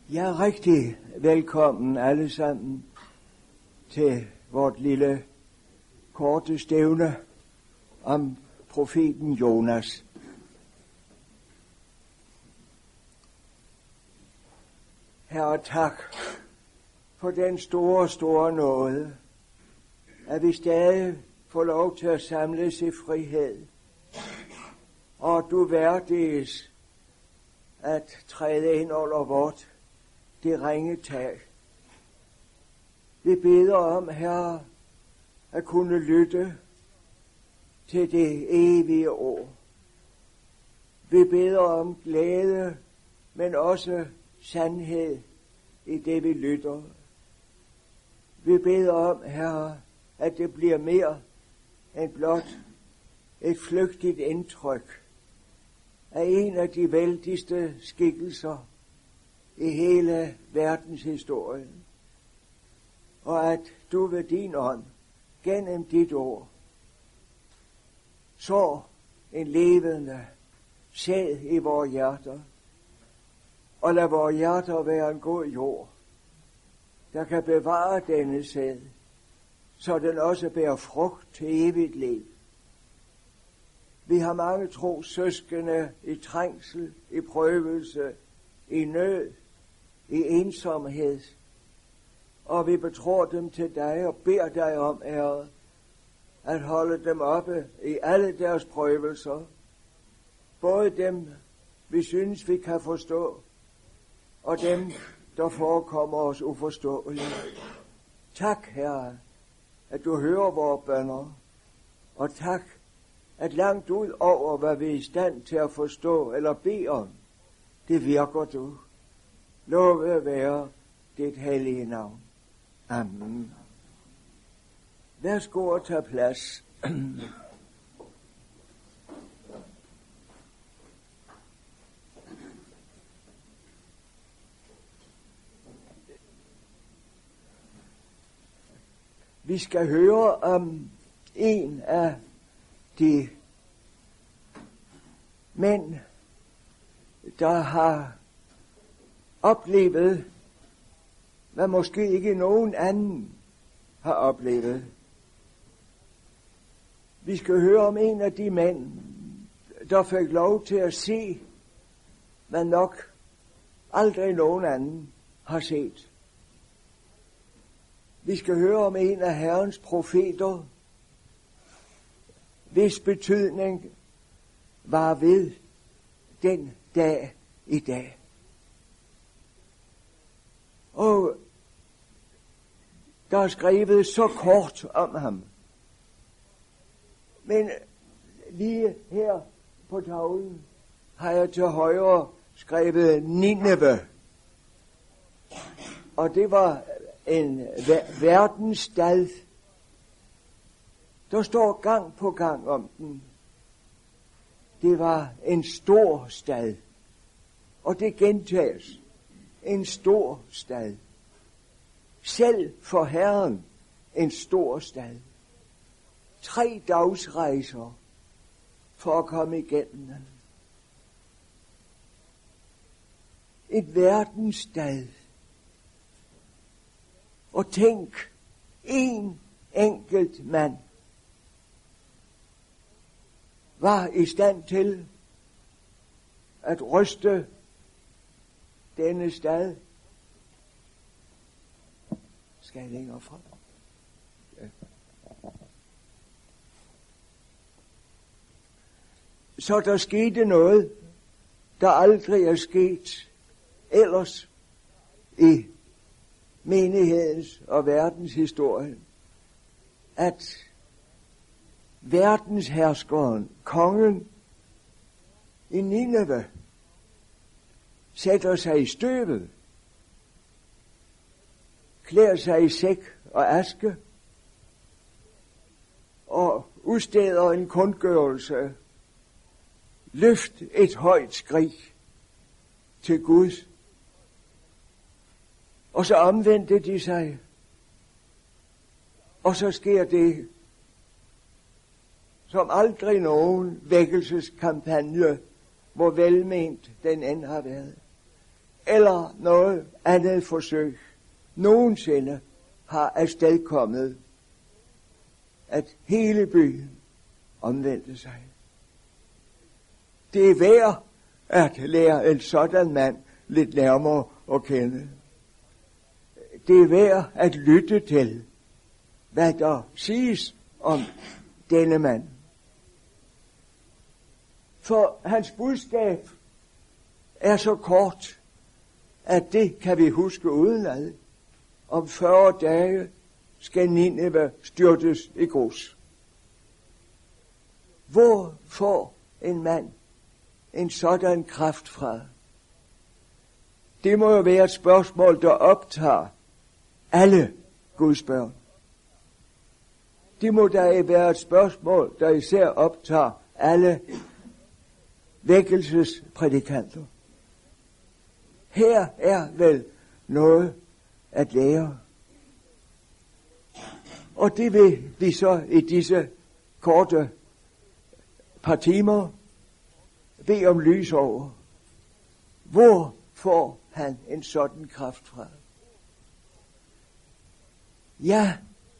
Ja, rigtig velkommen alle sammen til vort lille korte stævne om profeten Jonas. Herre, tak for den store nåde, at vi stadig får lov til at samles i frihed, og du værdiges at træde ind under vort det ringe tag. Vi beder om, Herre, at kunne lytte til det evige ord. Vi beder om glæde, men også sandhed i det, vi lytter. Vi beder om, Herre, at det bliver mere end blot et flygtigt indtryk af en af de vældigste skikkelser i hele verdenshistorien, og at du ved din ånd gennem dit ord så en levende sæd i vores hjerter, og lad vores hjerter være en god jord, der kan bevare denne sæd, så den også bærer frugt til evigt liv. Vi har mange trossøskende i trængsel, i prøvelse, i nød, i ensomhed, og vi betror dem til dig og beder dig om, Herre, at holde dem oppe i alle deres prøvelser, både dem, vi synes, vi kan forstå, og dem, der forekommer os uforståelige. Tak, Herre, at du hører vores bønner, og tak, at langt ud over, hvad vi er i stand til at forstå eller bede om, det virker du. Lovet være dit hellige navn. Amen. Værsgo at tage plads. Vi skal høre om en af de mænd, der har oplevet, hvad måske ikke nogen anden har oplevet. Vi skal høre om en af de mænd, der fik lov til at se, hvad nok aldrig nogen anden har set. Vi skal høre om en af Herrens profeter, hvis betydning var ved den dag i dag. Og der er skrevet så kort om ham. Men lige her på tavlen har jeg til højre skrevet Nineve. Og det var en verdensstad. Der står gang på gang om den. Det var en stor stad. Og det gentages. En stor stad. Selv for Herren en stor stad. 3 dagsrejser for at komme igennem den. Et verdensstad. Og tænk, en enkelt mand var i stand til at ryste denne stad. Skal jeg længere frem? Ja. Så der skete noget, der aldrig er sket ellers i menighedens og verdens historie, at verdensherskeren, kongen i Nineve, sætter sig i støvet, klæder sig i sæk og aske, og udsteder en kundgørelse: løft et højt skrig til Gud. Og så omvendte de sig, og så sker det, som aldrig nogen vækkelseskampagne, hvor velment den end har været. eller noget andet forsøg nogensinde har afstedkommet, at hele byen omvendte sig. Det er værd at lære en sådan mand lidt nærmere at kende. Det er værd at lytte til, hvad der siges om denne mand. For hans budskab er så kort, at det kan vi huske udenad. Om 40 dage skal Nineve styrtes i grus. Hvor får en mand en sådan kraft fra? Det må jo være et spørgsmål, der optager alle Guds børn. Det må da være et spørgsmål, der især optager alle vækkelsesprædikanter. Her er vel noget at lære. Og det vil vi så i disse korte par timer bede om lys over. Hvor får han en sådan kraft fra? Ja,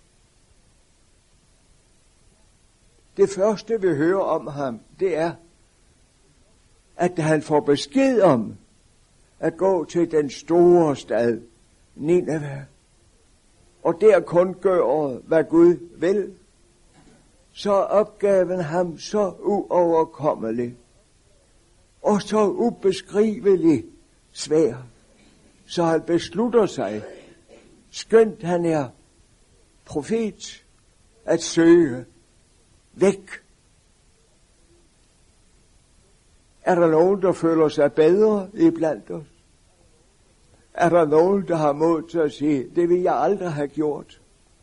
det første vi hører om ham, det er, at han får besked om at gå til den store stad, Nineve, og der kun gør, hvad Gud vil, så er opgaven ham så uoverkommelig og så ubeskrivelig svær, så han beslutter sig, skønt han er profet, at søge væk. Er der nogen, der føler sig bedre iblandt os? Er der nogen, der har mod til at sige, det vil jeg aldrig have gjort?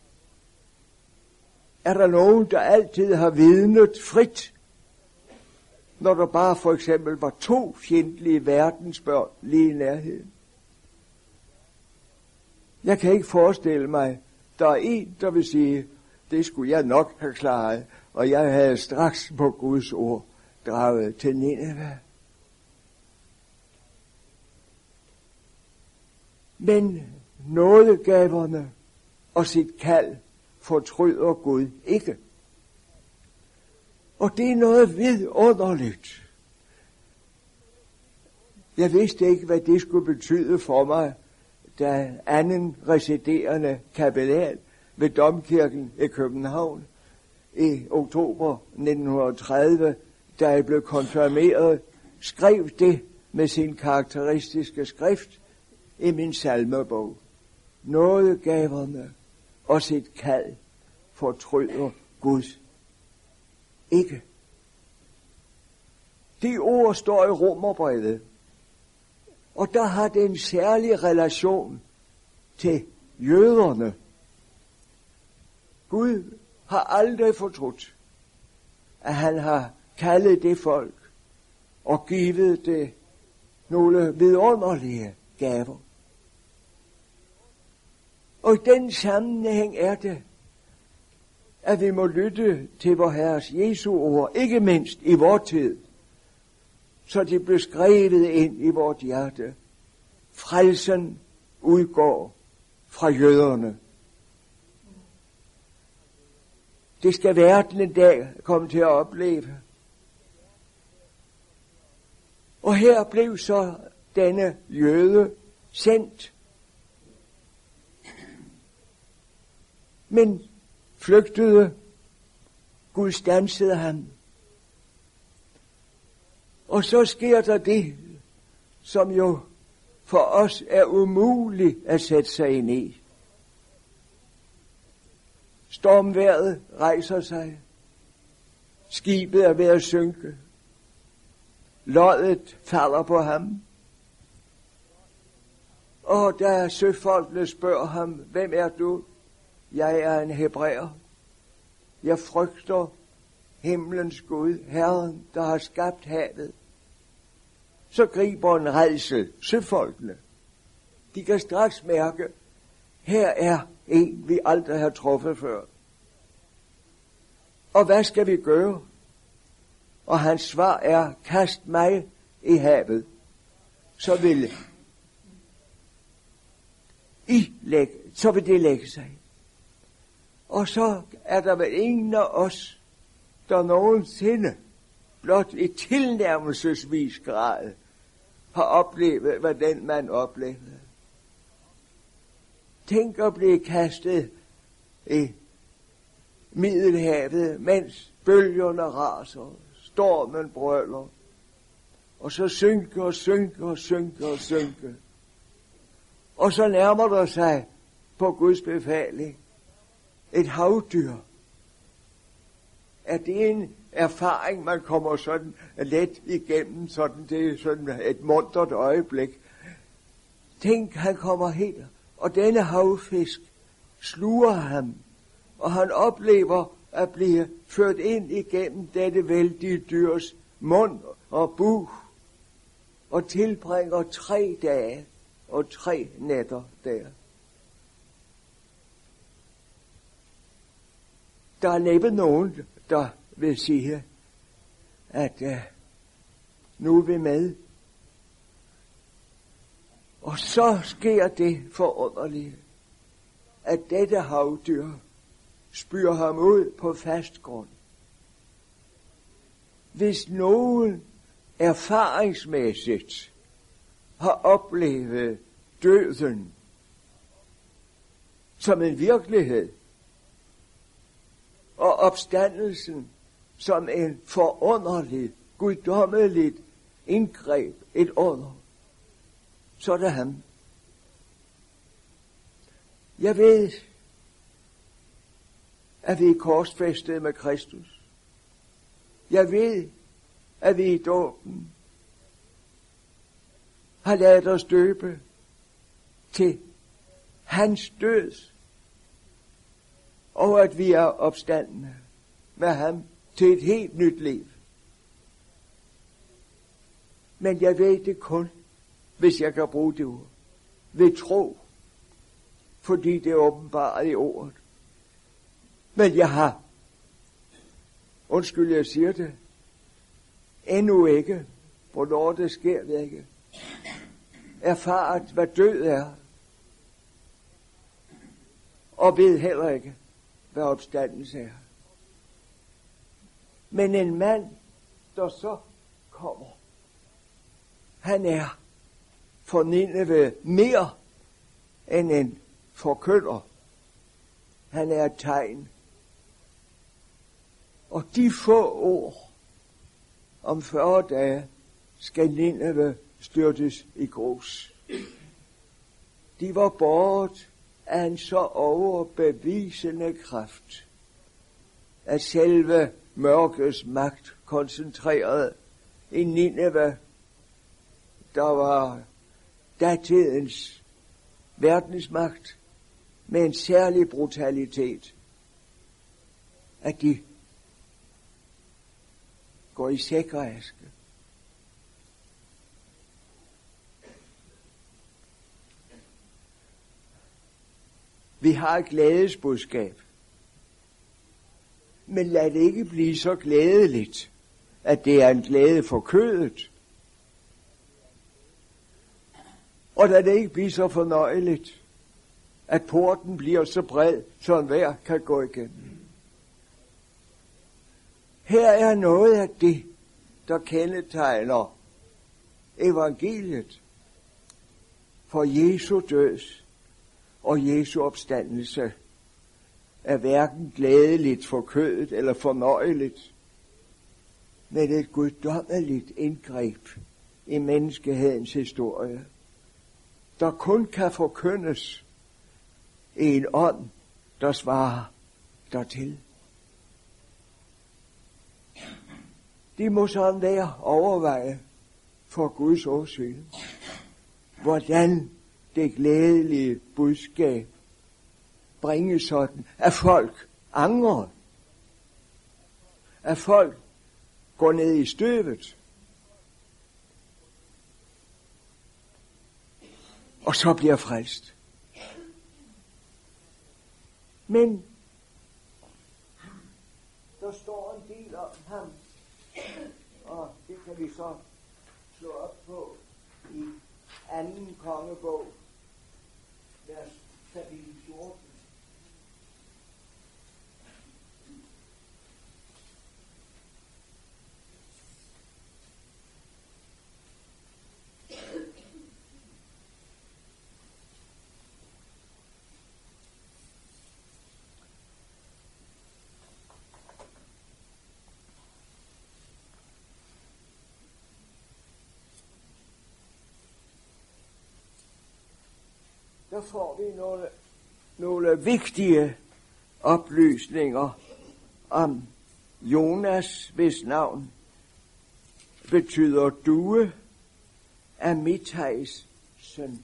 Er der nogen, der altid har vidnet frit, når der bare for eksempel var 2 fjendtlige verdensbørn lige i nærheden? Jeg kan ikke forestille mig, der er en, der vil sige, det skulle jeg nok have klaret, og jeg havde straks på Guds ord draget til Nineve. Men nådegaverne og sit kald fortryder Gud ikke. Og det er noget vidunderligt. Jeg vidste ikke, hvad det skulle betyde for mig, da anden residerende kapellan ved Domkirken i København i oktober 1930, da jeg blev konfirmeret, skrev det med sin karakteristiske skrift i min salmebog. Nådegaverne og sit kald fortryder Gud ikke. De ord står i Romerbrevet, og der har det en særlig relation til jøderne. Gud har aldrig fortrudt, at han har kaldet det folk og givet det nogle vidunderlige gaver. Og i den sammenhæng er det, at vi må lytte til vor Herres Jesu ord, ikke mindst i vor tid, så det blev skrevet ind i vort hjerte. Frelsen udgår fra jøderne. Det skal verden en dag komme til at opleve. Og her blev så denne jøde sendt. Men flygtede. Gud standsede ham. Og så sker der det, som jo for os er umuligt at sætte sig ind i. Stormvejret rejser sig. Skibet er ved at synke. Loddet falder på ham. Og da søfolkene spørger ham, hvem er du? Jeg er en hebræer. Jeg frygter himlens Gud, Herren, der har skabt havet. Så griber en rædsel søfolkene. De kan straks mærke, her er en, vi aldrig har truffet før. Og hvad skal vi gøre? Og hans svar er, kast mig i havet, så vil så vil det lægge sig. Og så er der vel ingen af os, der nogensinde blot i tilnærmelsesvis grad har oplevet, hvad den mand oplevede. Tænk at blive kastet i Middelhavet, mens bølgerne raser, stormen brøler, og så synke og synke og synke og synke. Og så nærmer der sig på Guds befaling et havdyr. Er det en erfaring, man kommer sådan let igennem, sådan det er sådan et muntert øjeblik. Tænk, han kommer helt, og denne havfisk sluger ham, og han oplever at blive ført ind igennem dette vældige dyrs mund og bug, og tilbringer 3 dage og 3 nætter der. Der er næppe nogen, der vil sige, at nu er vi med. Og så sker det forunderlige, at dette havdyr spyr ham ud på fast grund. Hvis nogen erfaringsmæssigt har oplevet døden som en virkelighed, og opstandelsen som en forunderlig, guddommeligt indgreb, et under, så er det ham. Jeg ved, at vi er korsfæstet med Kristus. Jeg ved, at vi i dåben har ladet os døbe til hans død, og at vi er opstandne med ham til et helt nyt liv. Men jeg ved det kun, hvis jeg kan bruge det ord, ved tro, fordi det er åbenbart i ordet. Men jeg har, undskyld jeg siger det, endnu ikke, hvornår det sker, ved jeg ikke, erfaret, hvad død er, og ved heller ikke, hvad opstandelse er. Men en mand, der så kommer, han er for Nineve mere end en forkynder. Han er et tegn. Og de få ord om 40 dage skal Nineve styrtes i grus. De var båret af en så overbevisende kraft, at selve mørkets magt koncentreret i Nineve, der var datidens verdensmagt med en særlig brutalitet, at de går i sæk og aske. Vi har et glædesbudskab, men lad det ikke blive så glædeligt, at det er en glæde for kødet. Og lad det ikke blive så fornøjeligt, at porten bliver så bred, så enhver kan gå igennem. Her er noget af det, der kendetegner evangeliet, for Jesu død og Jesu opstandelse er hverken glædeligt for kødet eller fornøjeligt, men et guddommeligt indgreb i menneskehedens historie, der kun kan forkyndes i en ånd, der svarer dertil. De må sådan være overveje for Guds åsyn, hvordan det glædelige budskab bringes sådan, at folk angrer, at folk går ned i støvet, og så bliver frelst. Men der står en del om ham, og det kan vi så slå op på i 2. kongebog, vers så får vi nogle vigtige oplysninger om Jonas, hvis navn betyder due, Amittais søn.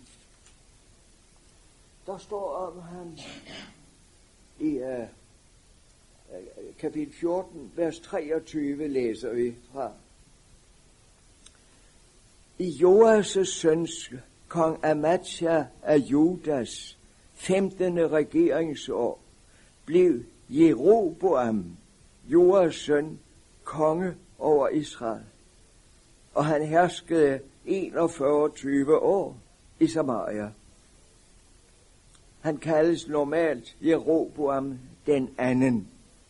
Der står om ham i kapitel 14, vers 23, læser vi fra. I Joas' søns, kong Amatja af Judas 15. regeringsår, blev Jeroboam, Joas søn, konge over Israel. Og han herskede 41 år i Samaria. Han kaldes normalt Jeroboam den anden.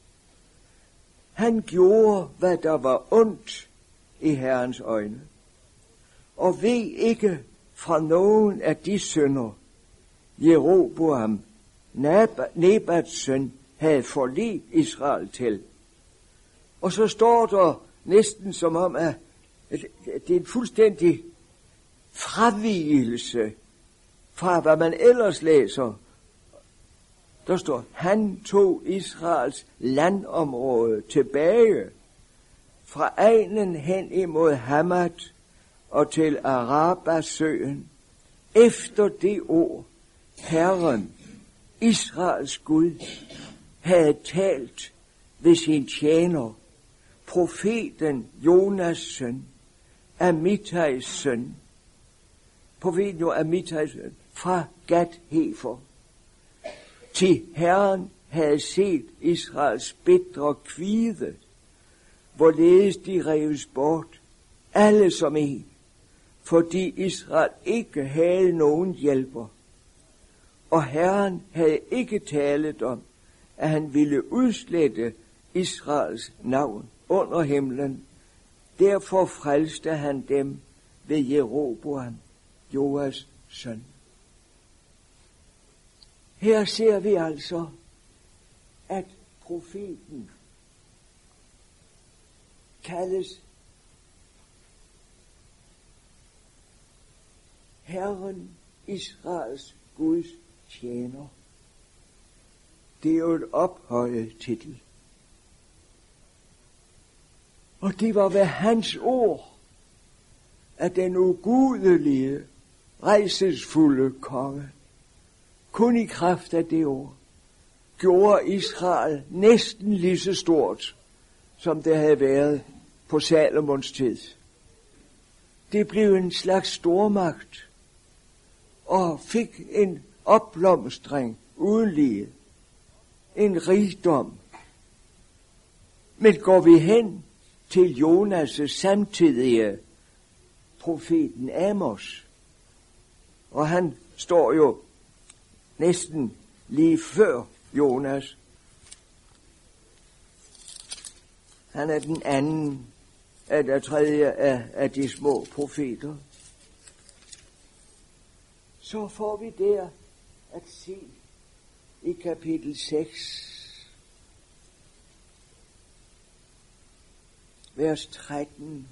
Han gjorde, hvad der var ondt i Herrens øjne, og ved ikke fra nogen af de synder, Jeroboam, Nebats søn, havde forledt Israel til. Og så står der næsten som om, at det er en fuldstændig fravigelse fra, hvad man ellers læser. Der står, han tog Israels landområde tilbage fra egnen hen imod Hamat og til Arabasøen, efter det ord, Herren, Israels Gud, havde talt ved sin tjener, profeten Jonas søn, Amittais søn, profeten Amittais søn, fra Gat-Hefer. Til Herren havde set Israels bitre kvide, hvorledes de reves bort, alle som en, fordi Israel ikke havde nogen hjælper. Og Herren havde ikke talet om, at han ville udslette Israels navn under himlen. Derfor frelste han dem ved Jeroboam, Joas søn. Her ser vi altså, at profeten kaldes Herren, Israels Guds tjener. Det er jo et ophøjet titel. Og det var ved hans ord, at den ugudelige, rejsesfulde konge, kun i kraft af det ord, gjorde Israel næsten lige så stort, som det havde været på Salomons tid. Det blev en slags stormagt, og fik en opblomstring uden lige, en rigdom. Men går vi hen til Jonas' samtidige, profeten Amos, og han står jo næsten lige før Jonas. Han er den anden af der tredje af de små profeter. Så får vi der at se i kapitel 6, vers 13.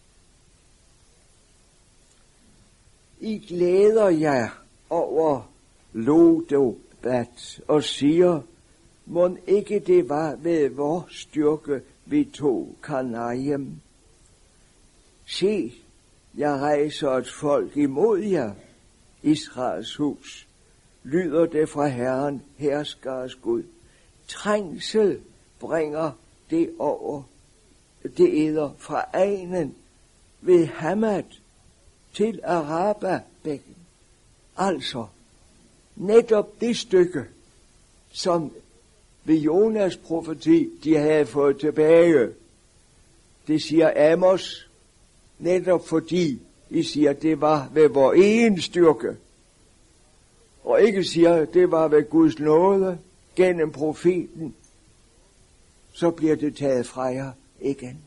I glæder jer over Lodebat og siger, mon ikke det var ved vor styrke, vi tog Karnaim. Se, jeg rejser et folk imod jer, Israels hus, lyder det fra Herren, herskers Gud. Trængsel bringer det over, det eder fra egnen ved Hamat til Arababækken. Altså, netop det stykke, som ved Jonas profeti, de havde fået tilbage. Det siger Amos, netop fordi I siger, det var ved vor egen styrke. Og ikke siger, det var ved Guds nåde gennem profeten. Så bliver det taget fra jer igen.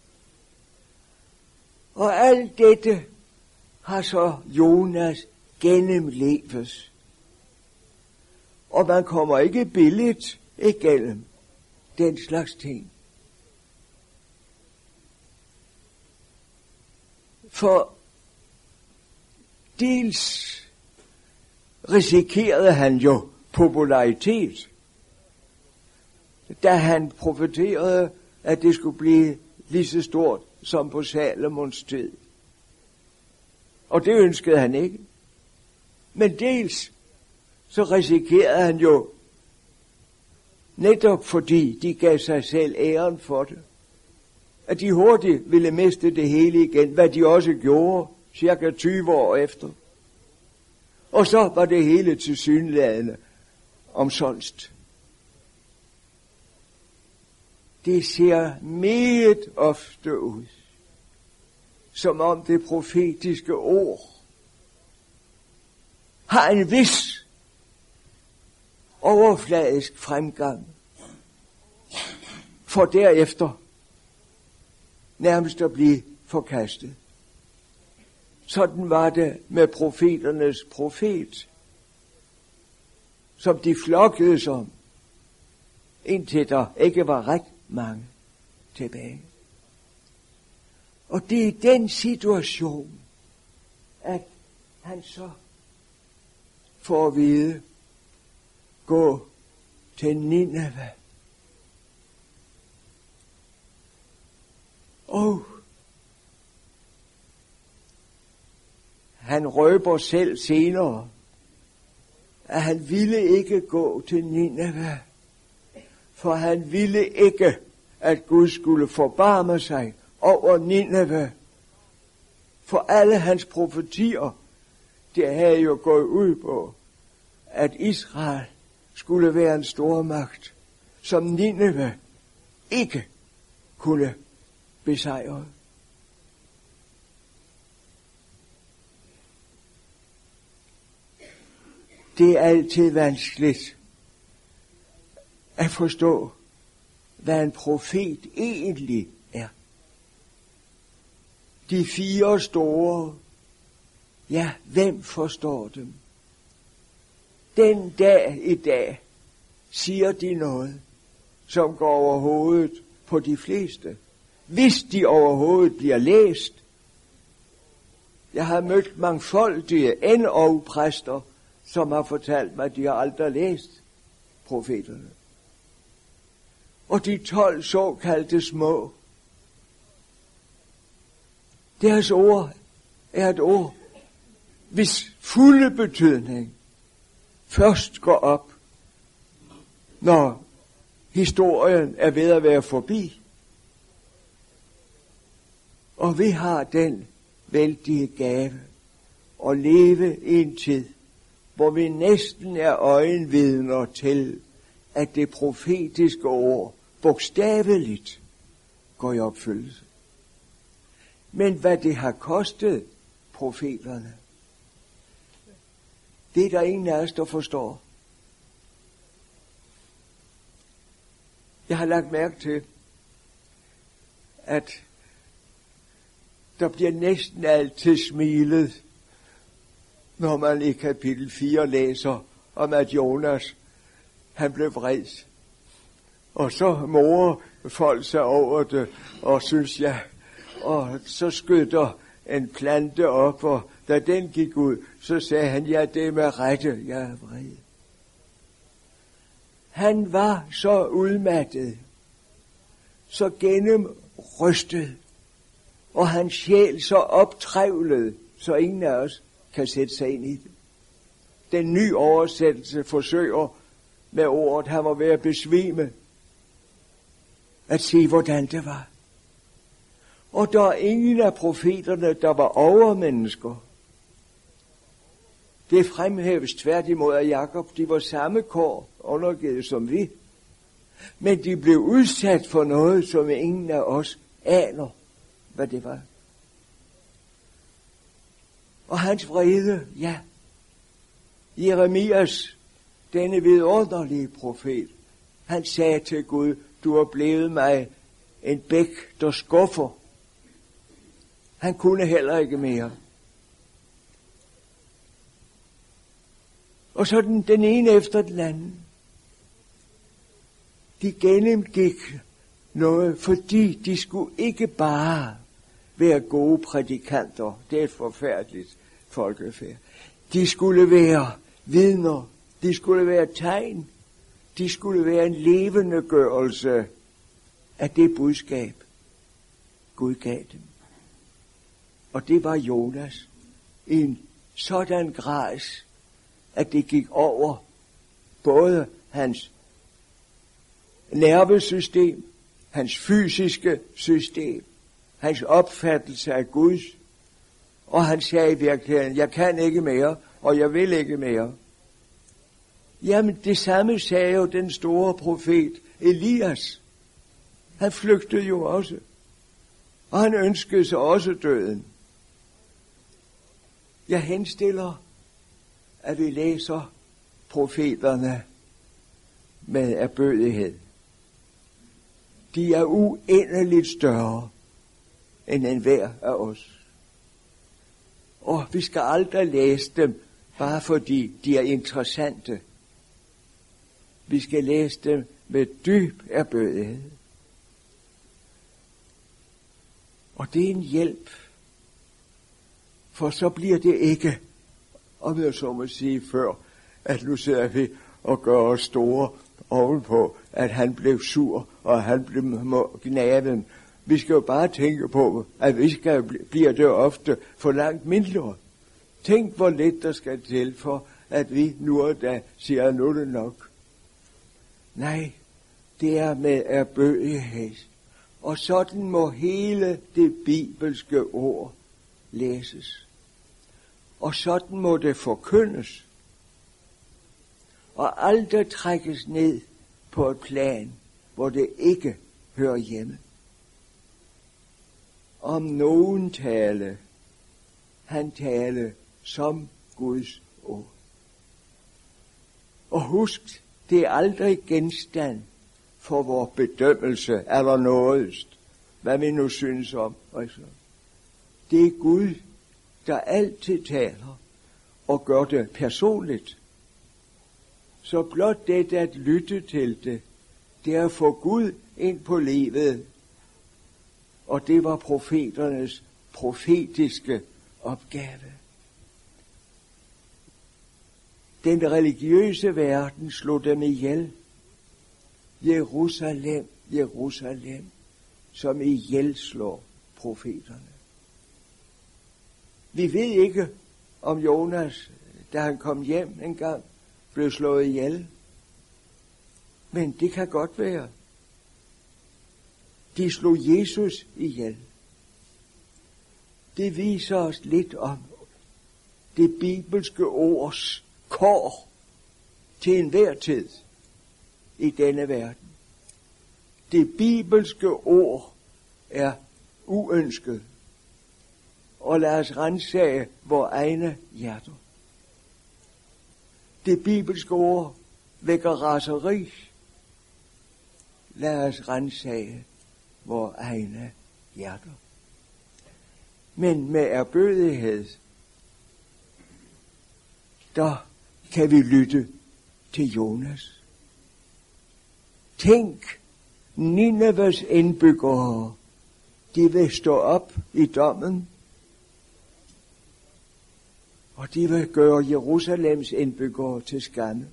Og alt dette har så Jonas gennemlevet. Og man kommer ikke billigt igennem den slags ting. For dels risikerede han jo popularitet, da han profeterede, at det skulle blive lige så stort som på Salomons tid. Og det ønskede han ikke. Men dels så risikerede han jo, netop fordi de gav sig selv æren for det, at de hurtigt ville miste det hele igen, hvad de også gjorde cirka 20 år efter. Og så var det hele tilsyneladende omsonst. Det ser meget ofte ud, som om det profetiske ord har en vis overfladisk fremgang, for derefter nærmest at blive forkastet. Sådan var det med profeternes profet, som de flokkedes om, indtil der ikke var ret mange tilbage. Og det er i den situation, at han så får at vide, gå til Nineve. Og han røber selv senere, at han ville ikke gå til Nineve, for han ville ikke, at Gud skulle forbarme sig over Nineve. For alle hans profetier, det havde jo gået ud på, at Israel skulle være en stormagt, som Nineve ikke kunne besejre. Det er altid vanskeligt at forstå, hvad en profet egentlig er. De 4 store, ja, hvem forstår dem? Den dag i dag siger de noget, som går over hovedet på de fleste, hvis de overhovedet bliver læst. Jeg har mødt mangfoldige endog præster, som har fortalt mig, at de har aldrig læst profeterne. Og de 12 såkaldte små, deres ord er et ord, hvis fulde betydning først går op, når historien er ved at være forbi. Og vi har den vældige gave at leve i en tid, hvor vi næsten er øjenvidner til, at det profetiske ord bogstaveligt går i opfyldelse. Men hvad det har kostet profeterne, det er der ingen af os, der forstår. Jeg har lagt mærke til, at der bliver næsten altid smilet, når man i kapitel 4 læser om, at Jonas, han blev vred. Og så morer folk sig over det, og synes, ja, og så skyder en plante op, og da den gik ud, så sagde han, ja, det er med rette, jeg er vred. Han var så udmattet, så gennemrystet, og hans sjæl så optrævlet, så ingen af os kan sætte sig ind i det. Den nye oversættelse forsøger med ordet, han var ved at besvime, at sige, hvordan det var. Og der er ingen af profeterne, der var overmennesker. Det fremhæves tværtimod af Jakob, de var samme kår undergivet som vi. Men de blev udsat for noget, som ingen af os aner, hvad det var. Og hans vrede, ja, Jeremias, denne vidunderlige profet, han sagde til Gud, du har blevet mig en bæk, der skuffer. Han kunne heller ikke mere. Og så den ene efter den anden. De gennemgik noget, fordi de skulle ikke bare være gode prædikanter. Det er et forfærdeligt folkefærd. De skulle være vidner. De skulle være tegn. De skulle være en levendegørelse af det budskab, Gud gav dem. Og det var Jonas i en sådan grad, at det gik over både hans nervesystem, hans fysiske system, hans opfattelse af Guds, og han sagde i virkeligheden, jeg kan ikke mere, og jeg vil ikke mere. Jamen det samme sagde jo den store profet Elias. Han flygtede jo også, og han ønskede sig også døden. Jeg henstiller, at vi læser profeterne med ærbødighed. De er uendeligt større end enhver af os. Og vi skal aldrig læse dem, bare fordi de er interessante. Vi skal læse dem med dyb ærbødighed. Og det er en hjælp. For så bliver det ikke, om jeg så må sige før, at nu sidder vi og gør os store ovenpå, at han blev sur, og han blev gnaven. Vi skal jo bare tænke på, at vi bliver det ofte for langt mindre. Tænk, hvor lidt der skal til for, at vi nu og da siger, at nu er det nok. Nej, det er med ærbødighed. Og sådan må hele det bibelske ord læses. Og sådan må det forkyndes. Og aldrig trækkes ned på et plan, hvor det ikke hører hjemme. Om nogen tale, han tale som Guds ord. Og husk, det er aldrig genstand for vor bedømmelse eller nådest, hvad vi nu synes om. Altså. Det er Gud, der altid taler og gør det personligt. Så blot det at lytte til det, det er at få Gud ind på livet. Og det var profeternes profetiske opgave. Den religiøse verden slog dem ihjel. Jerusalem, Jerusalem, som ihjel slår profeterne. Vi ved ikke, om Jonas, da han kom hjem en gang, blev slået ihjel. Men det kan godt være. De slog Jesus ihjel. Det viser os lidt om det bibelske ords kår til enhver tid i denne verden. Det bibelske ord er uønsket. Og lad os ransage vores egne hjerter. Det bibelske ord vækker raseri. Lad os ransage vores egne hjerter. Men med ærbødighed, der kan vi lytte til Jonas. Tænk, Nineves indbyggere, de vil stå op i dommen, og de vil gøre Jerusalems indbyggere til skamme.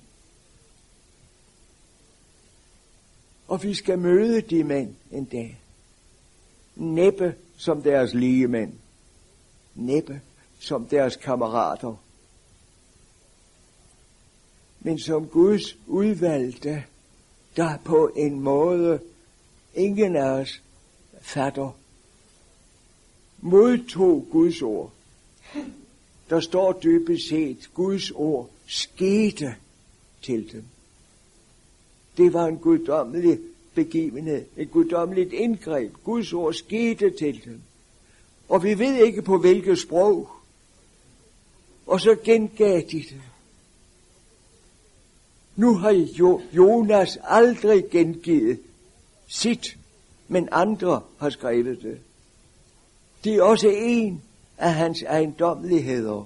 Og vi skal møde de mænd en dag. Næppe som deres ligemænd. Næppe som deres kammerater. Men som Guds udvalgte, der på en måde ingen af os fatter, modtog Guds ord. Der står dybest set, Guds ord skete til dem. Det var en guddommelig begivenhed, et guddommeligt indgreb. Guds ord skete til dem. Og vi ved ikke på hvilket sprog. Og så gengav de det. Nu har Jonas aldrig gengivet sit, men andre har skrevet det. Det er også en af hans ejendommeligheder.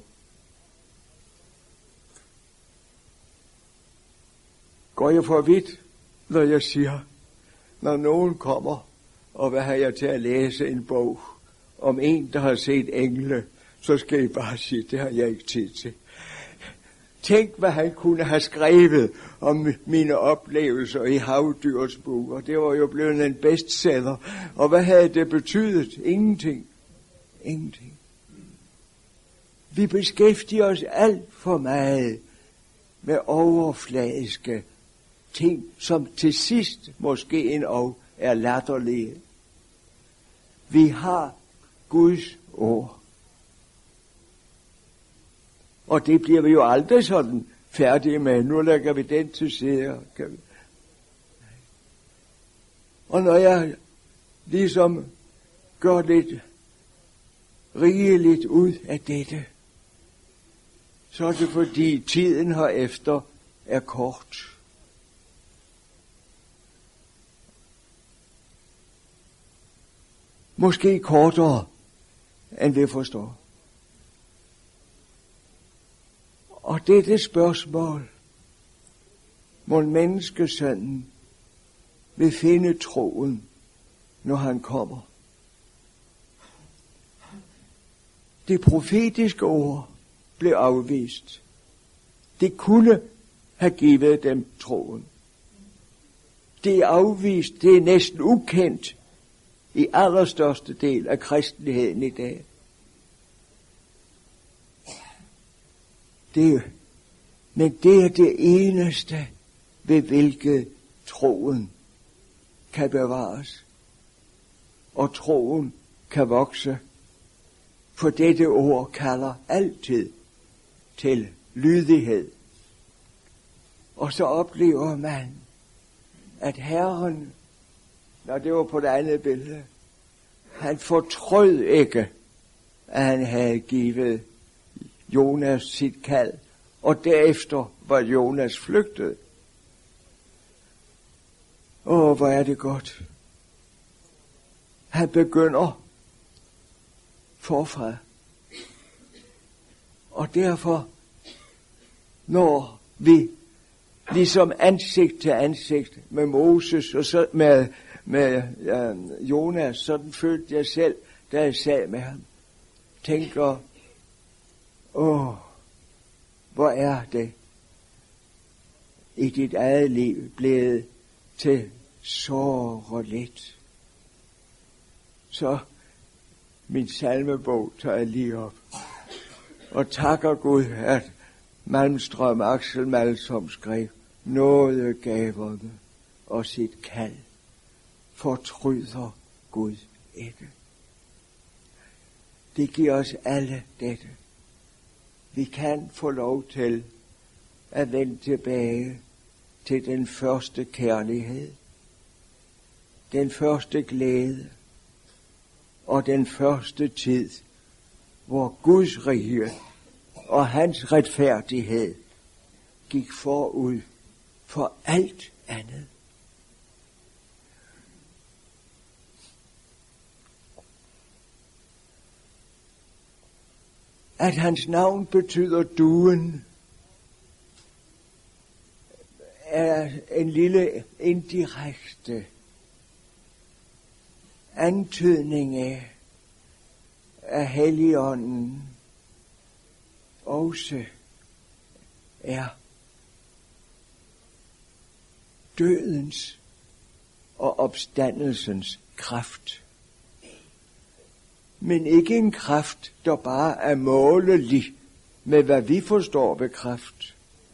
Går jeg for vidt, når jeg siger, når nogen kommer og vil have jer til at læse en bog om en, der har set engle, så skal I bare sige, det har jeg ikke tid til. Tænk, hvad han kunne have skrevet om mine oplevelser i Havdyrets bog, og det var jo blevet en bestseller. Og hvad havde det betydet? Ingenting. Ingenting. Vi beskæftiger os alt for meget med overfladiske ting, som til sidst måske endnu er latterlige. Vi har Guds ord. Og det bliver vi jo aldrig sådan færdige med. Nu lægger vi den til side. Og når jeg ligesom gør lidt rigeligt ud af dette, så er det fordi tiden herefter er kort. Måske kortere, end vi forstår. Og dette spørgsmål, må menneskesønnen vil finde troen, når han kommer. Det profetiske ord blev afvist. Det kunne have givet dem troen. Det er afvist, det er næsten ukendt i allerstørste del af kristenheden i dag. Men det er det eneste, ved hvilket troen kan bevares. Og troen kan vokse. For dette ord kalder altid til lydighed. Og så oplever man, at Herren, når det var på det andet billede, han fortrød ikke, at han havde givet Jonas sit kald, og derefter var Jonas flygtet. Hvor er det godt. Han begynder forfra. Og derfor, når vi ligesom ansigt til ansigt med Moses og så med Jonas, sådan følte jeg selv, da jeg sad med ham, tænker, hvor er det i dit eget liv blevet til så lidt. Så min salmebog tager jeg lige op og takker Gud, at Malmstrøm Axel Malsom skrev, nådegaverne og sit kald fortryder Gud ikke. Det giver os alle dette. Vi kan få lov til at vende tilbage til den første kærlighed, den første glæde og den første tid, hvor Guds rige og hans retfærdighed gik forud for alt andet. At hans navn betyder duen, er en lille indirekte antydning af, at Helligånden også er dødens og opstandelsens kraft. Men ikke en kraft, der bare er målelig med, hvad vi forstår ved kraft.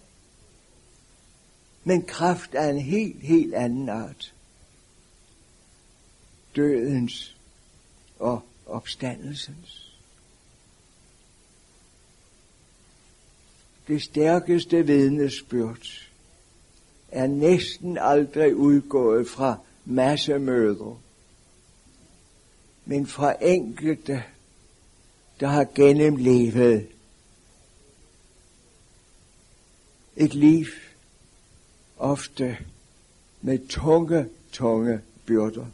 Men kraft er en helt anden art. Dødens og opstandelsens. Det stærkeste vidnesbyrd er næsten aldrig udgået fra massemøder, men fra enkelte, der har gennemlevet et liv, ofte med tunge byrder.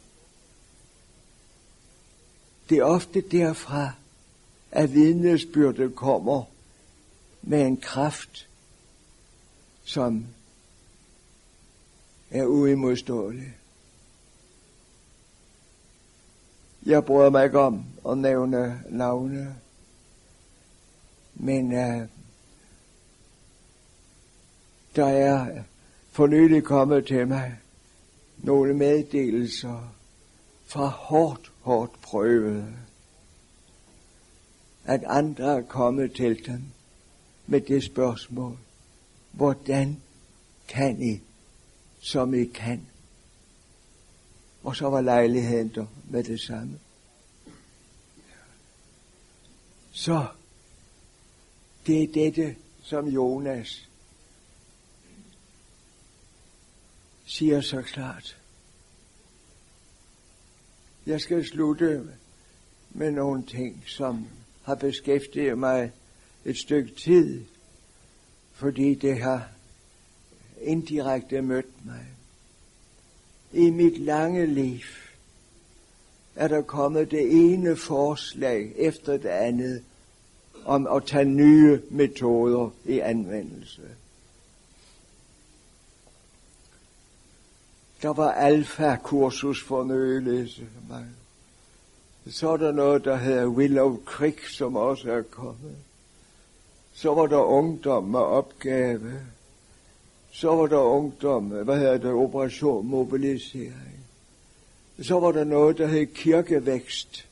Det er ofte derfra, at vidnesbyrdet kommer med en kraft, som er uimodståelig. Jeg bryder mig ikke om at nævne navne, men Der er for nylig kommet til mig nogle meddelelser fra hårdt prøvede, at andre er kommet til dem med det spørgsmål: hvordan kan I, som I kan? Og så var lejligheden der med det samme. Så det er dette, som Jonas siger så klart. Jeg skal slutte med nogle ting, som har beskæftiget mig et stykke tid, fordi det har indirekte mødt mig. I mit lange liv er der kommet det ene forslag efter det andet om at tage nye metoder i anvendelse. Der var alfa-kursus for nødlæse. Så er der noget, der hedder Willow Creek, som også er kommet. Så var der ungdom med opgave. Så var der ungdom, Operation Mobilisering. Så var der noget, der hed kirkevækst.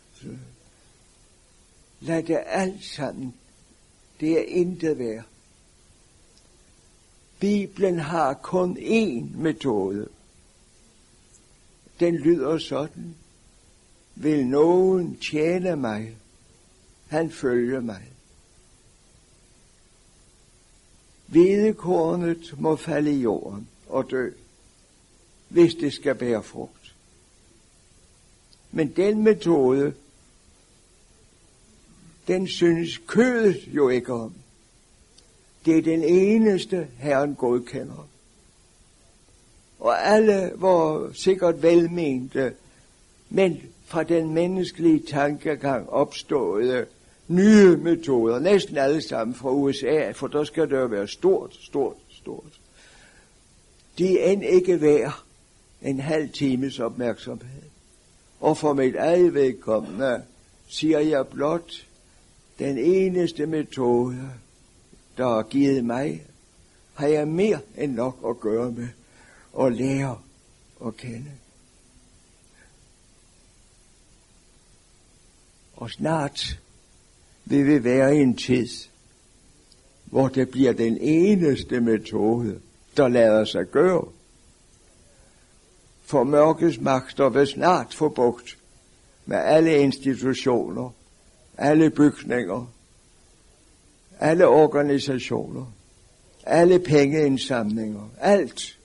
Lad det alt sammen. Det er intet værd. Bibelen har kun én metode. Den lyder sådan: vil nogen tjene mig, han følger mig. Hvedekornet må falde i jorden og dø, hvis det skal bære frugt. Men den metode, den synes kødet jo ikke om. Det er den eneste, Herren godkender. Og alle var sikkert velmente, men fra den menneskelige tankegang opståede nye metoder, næsten alle sammen fra USA, for der skal det jo være stort. De er end ikke værd en halv times opmærksomhed. Og for mit eget vedkommende siger jeg blot, den eneste metode, der er givet mig, har jeg mere end nok at gøre med og lære at kende. Og snart vil vi være i en tid, hvor det bliver den eneste metode, der lader sig gøre. For mørkets magter vil snart få bugt med alle institutioner, alle bygninger, alle organisationer, alle pengeindsamlinger, alt.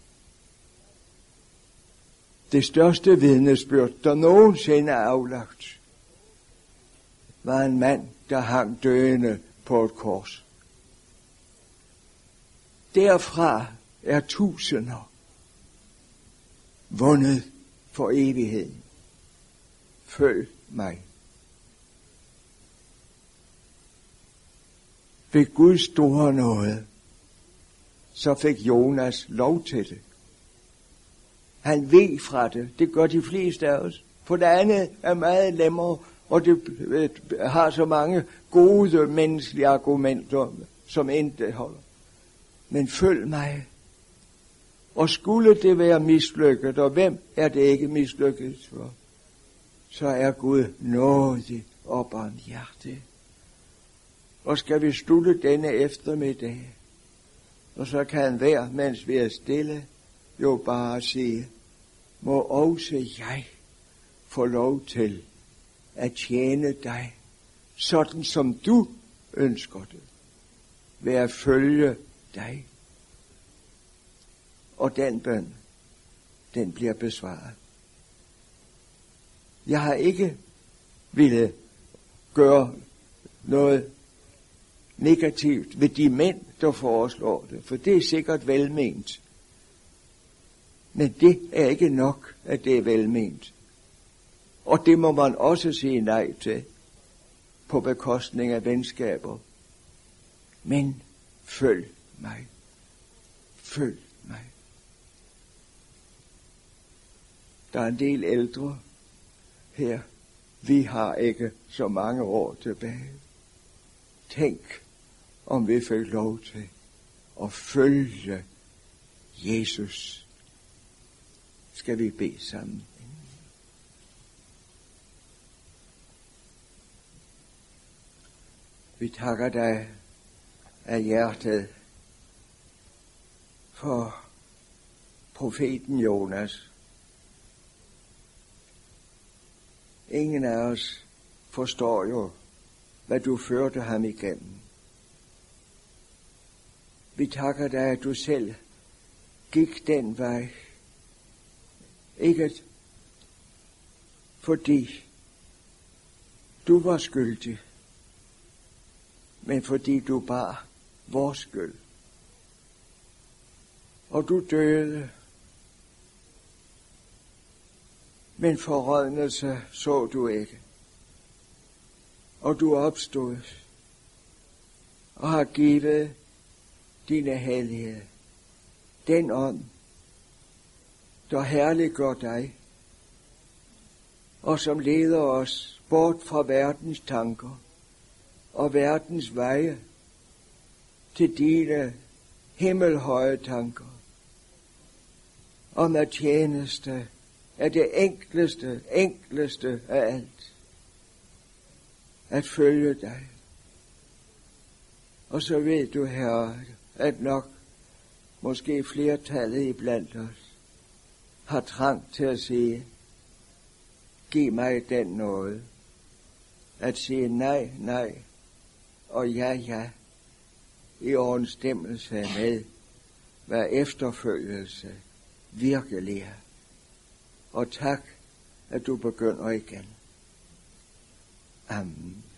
Det største vidnesbyrd, der nogensinde er aflagt, var en mand, der hang døende på et kors. Derfra er tusinder vundet for evigheden. Følg mig. Ved Guds store nåde, så fik Jonas lov til det. Han veg fra det. Det gør de fleste af os. For det andet er meget lemmer, og det har så mange gode menneskelige argumenter, som intet holder. Men følg mig. Og skulle det være mislykket, og hvem er det ikke mislykket for, så er Gud nådig og barmhjertig. Og skal vi slutte denne eftermiddag, og så kan hver, mens vi er stille, jo bare sige, må også jeg få lov til at tjene dig, sådan som du ønsker det, ved at følge dig. Og den bøn, den bliver besvaret. Jeg har ikke ville gøre noget negativt ved de mænd, der foreslår det, for det er sikkert velment. Men det er ikke nok, at det er velment. Og det må man også sige nej til, på bekostning af venskaber. Men følg mig. Følg mig. Der er en del ældre her. Vi har ikke så mange år tilbage. Tænk, om vi fik lov til og følge Jesus. Skal vi bede sammen? Vi takker dig af hjertet for profeten Jonas. Ingen af os forstår jo, hvad du førte ham igennem. Vi takker dig, at du selv gik den vej. Ikke fordi du var skyldig, men fordi du bar vores skyld. Og du døde, men forrådnelse så du ikke. Og du opstod og har givet dine hellige den ånd, der herliggør dig, og som leder os bort fra verdens tanker og verdens veje til dine himmelhøje tanker, om at tjeneste er det enkleste af alt, at følge dig. Og så ved du, Herre, at nok måske flertallet iblandt os har trang til at sige, giv mig den nåde, at sige nej, nej, og ja, ja, i overensstemmelse med, hvad efterfølgelse virkelig er. Og tak, at du begynder igen. Amen.